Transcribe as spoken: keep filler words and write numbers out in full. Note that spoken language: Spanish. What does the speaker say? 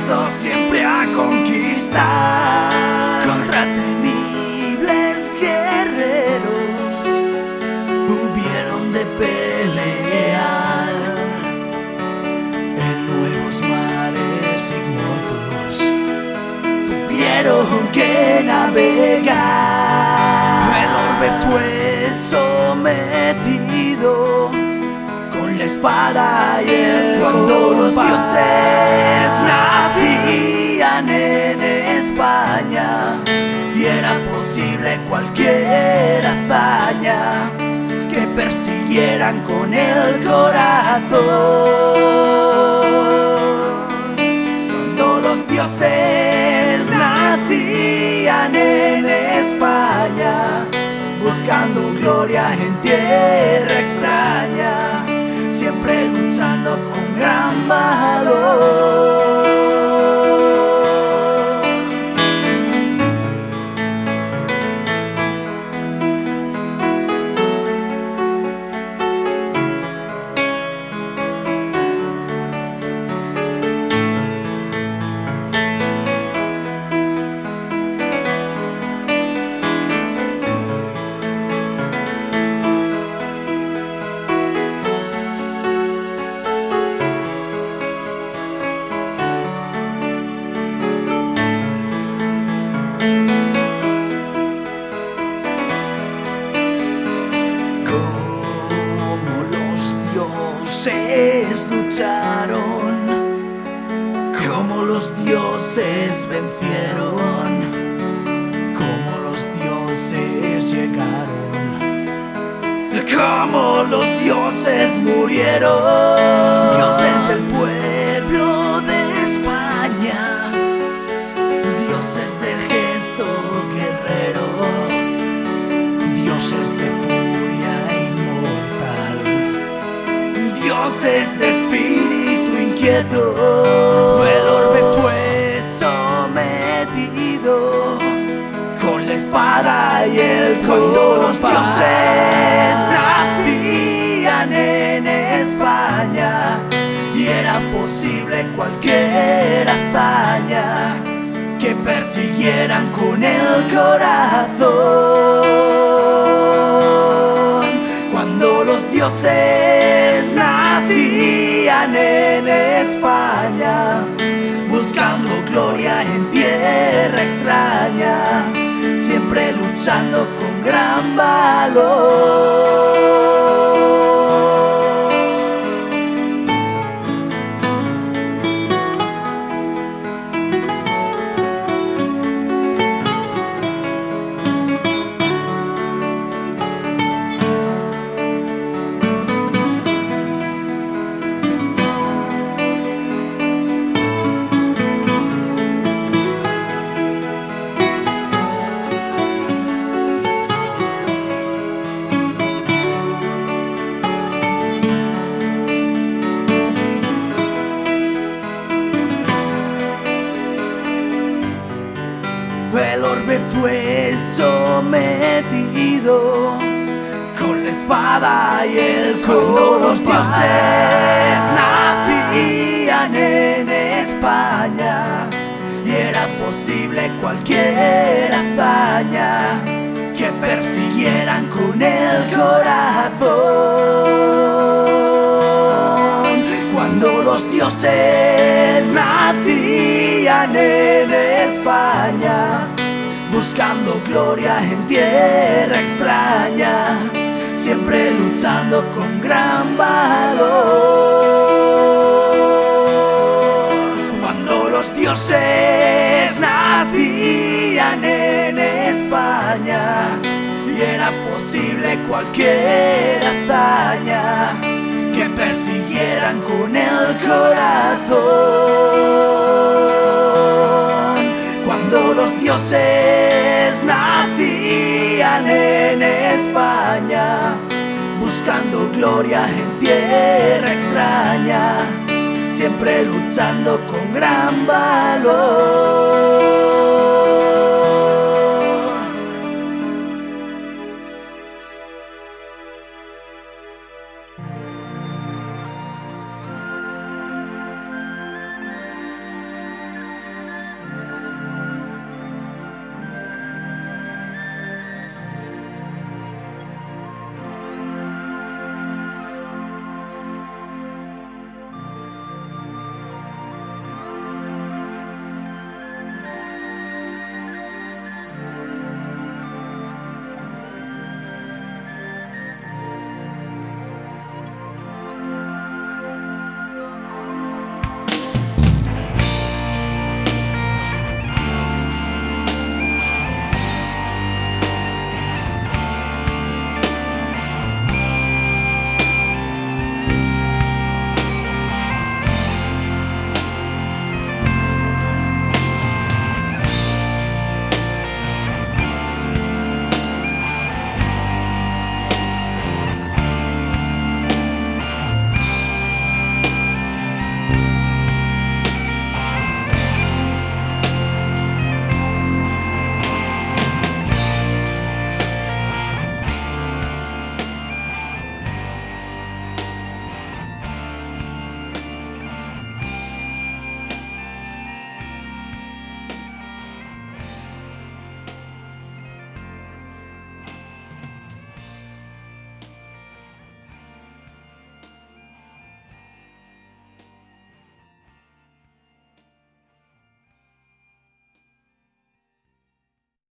dispuestos siempre a conquistar. Contra temibles guerreros hubieron de pelear en nuevos mares ignotos, tuvieron que navegar. El orbe fue sometido con la espada y el cuando los dioses nacían en España y era posible cualquier hazaña que persiguieran con el corazón. Cuando los dioses nacían en España buscando gloria en tierra extraña, siempre luchando con gran valor. Lucharon, como los dioses vencieron, como los dioses llegaron, como los dioses murieron. Dioses del pueblo de España, dioses del gesto guerrero, dioses de furia inmortal, dioses de espíritu inquieto. El orbe fue sometido con la espada y el cuando los dioses nacían en España y era posible cualquier hazaña que persiguieran con el corazón. Cuando los dioses nacían en España buscando gloria en tierra extraña, siempre luchando con gran valor. El orbe fue sometido con la espada y el cuando los dioses nacían en España y era posible cualquier hazaña que persiguieran con el corazón. Cuando los dioses nacían en España buscando gloria en tierra extraña, siempre luchando con gran valor. Cuando los dioses nacían en España y era posible cualquier hazaña que persiguieran con el corazón. Cuando los dioses nacían en España buscando gloria en tierra extraña, siempre luchando con gran valor.